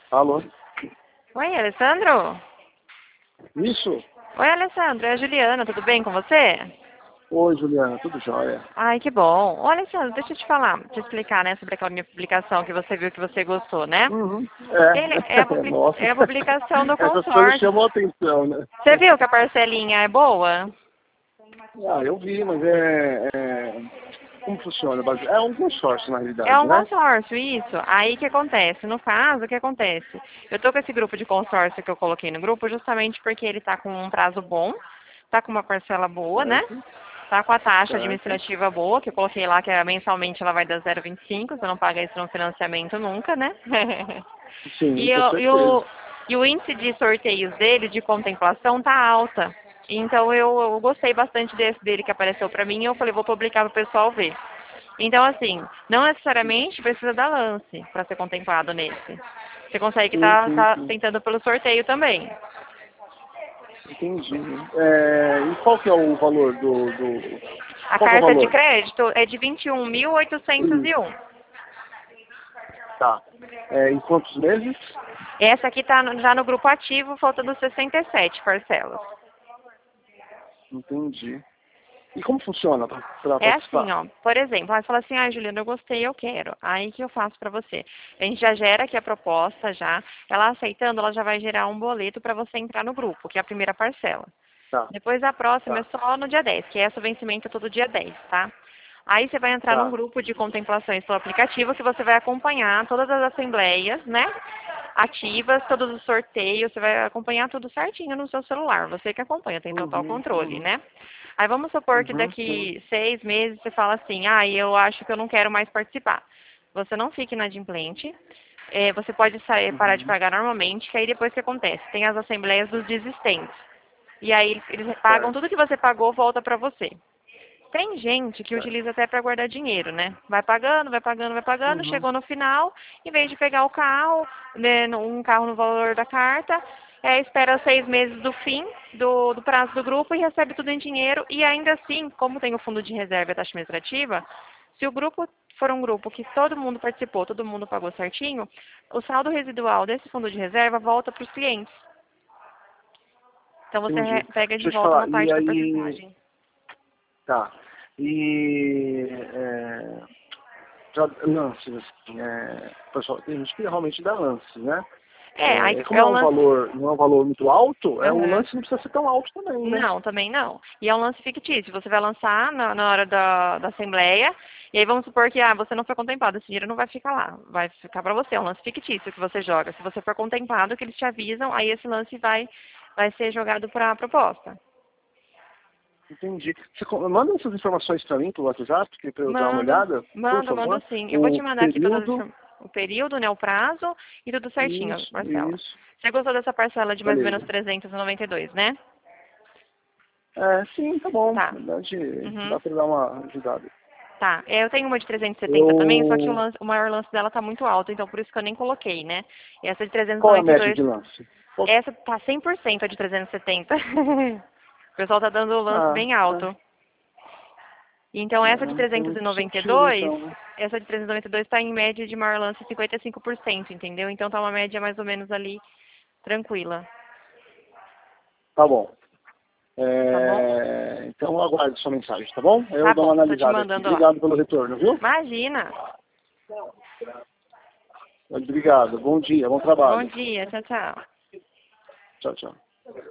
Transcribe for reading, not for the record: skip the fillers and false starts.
Alô? Oi, Alessandro? Isso? Oi, Alessandro, é a Juliana, tudo bem com você? Oi, Juliana, tudo jóia? Ai, que bom. Ô, Alessandro, deixa eu te falar, te explicar, né, sobre aquela minha publicação que você viu que você gostou, né? Uhum. Ele é Nossa. é a publicação do Essas coisas consórcio. chamam a atenção, né? Você viu que a parcelinha é boa? Ah, eu vi, mas como funciona? É um consórcio, na É realidade, um né? consórcio, isso. Aí o que acontece? No caso, o que acontece? Eu tô com esse grupo de consórcio que eu coloquei no grupo justamente porque ele tá com um prazo bom, tá com uma parcela boa, né? Certo, Tá com a taxa certo. administrativa boa, que eu coloquei lá, que mensalmente ela vai dar 0,25, você não paga isso no financiamento nunca, né? Sim, e, com eu- e, certeza. o, e o índice de sorteios dele, de contemplação, tá alta. Então eu gostei bastante desse dele que apareceu pra mim e eu falei, vou publicar pro pessoal ver. Então, assim, não necessariamente precisa dar lance para ser contemplado nesse. Você consegue Sim, estar sim, sim. tentando pelo sorteio também. Entendi. E qual que é o valor A Qual que é o carta de valor? crédito é de 21.801. Tá. Em quantos meses? Essa aqui está já no grupo ativo, faltando 67 parcelas. Entendi. E como funciona para É assim, participar? ó, por exemplo, aí você fala assim, Juliana, eu gostei, eu quero. Aí que eu faço para você? A gente já gera aqui a proposta já, ela aceitando, ela já vai gerar um boleto para você entrar no grupo, que é a primeira parcela. Tá, Depois a próxima é tá, só no dia 10, que essa vencimento é todo dia 10, tá? Aí você vai entrar num tá. grupo de contemplações pelo aplicativo que você vai acompanhar todas as assembleias, né? Ativas, todos os sorteios, você vai acompanhar tudo certinho no seu celular. Você que acompanha, tem total Uhum, controle, uhum, né? Aí vamos supor que uhum. daqui 6 meses você fala assim, eu acho que eu não quero mais participar. Você não fica inadimplente, você pode sair, parar de Uhum. pagar normalmente, que aí depois o que acontece? Tem as assembleias dos desistentes. E aí eles pagam Certo, tudo que você pagou, volta para você. Tem gente que certo. utiliza até para guardar dinheiro, né? Vai pagando, vai pagando, vai pagando, Uhum. chegou no final, em vez de pegar o carro, né, um carro no valor da carta, espera 6 meses do fim do prazo do grupo e recebe tudo em dinheiro. E ainda assim, como tem o fundo de reserva e a taxa administrativa, se o grupo for um grupo que todo mundo participou, todo mundo pagou certinho, o saldo residual desse fundo de reserva volta para os clientes. Então você Entendi. pega de Deixa eu te volta uma falar, e parte da aí, porcentagem. tá. E já lances, assim, pessoal, tem gente que realmente dá lances, né? Aí Como é é um um lance. valor, não é um valor muito alto, o Aham. lance não precisa ser tão alto também, né? Não, também não. E é um lance fictício. Você vai lançar na hora da assembleia, e aí vamos supor que você não foi contemplado, esse dinheiro não vai ficar lá, vai ficar para você. É um lance fictício que você joga. Se você for contemplado, que eles te avisam, aí esse lance vai ser jogado para a proposta. Entendi. Manda essas informações para mim, pelo WhatsApp, para eu dar uma Mando, olhada, por mando favor. sim. Eu vou te O mandar aqui período, o período, né, o prazo e tudo certinho, isso, Marcela. isso. Você gostou dessa parcela de mais ou menos Beleza. 392, né? Sim, tá bom. Tá. Na verdade, Uhum. dá para dar uma ajudada. Tá, eu tenho uma de 370 também, só que Eu... o maior lance dela tá muito alto, então por isso que eu nem coloquei, né? E essa de Qual é a média 392, de lance? essa tá 100% a de 370. O pessoal tá dando o lance Ah, bem tá. alto. Então essa de Não tem muito sentido, 392, então, né? essa de 392 tá em média de maior lance 55%, entendeu? Então tá uma média mais ou menos ali tranquila, Tá bom. tá bom? Então eu aguardo sua mensagem, tá bom? Eu Tá dou uma bom, tô te analisada aqui. mandando lá. Obrigado pelo retorno, viu? Imagina. Obrigado. Bom dia, bom Bom trabalho. dia, tchau, tchau. Tchau, tchau.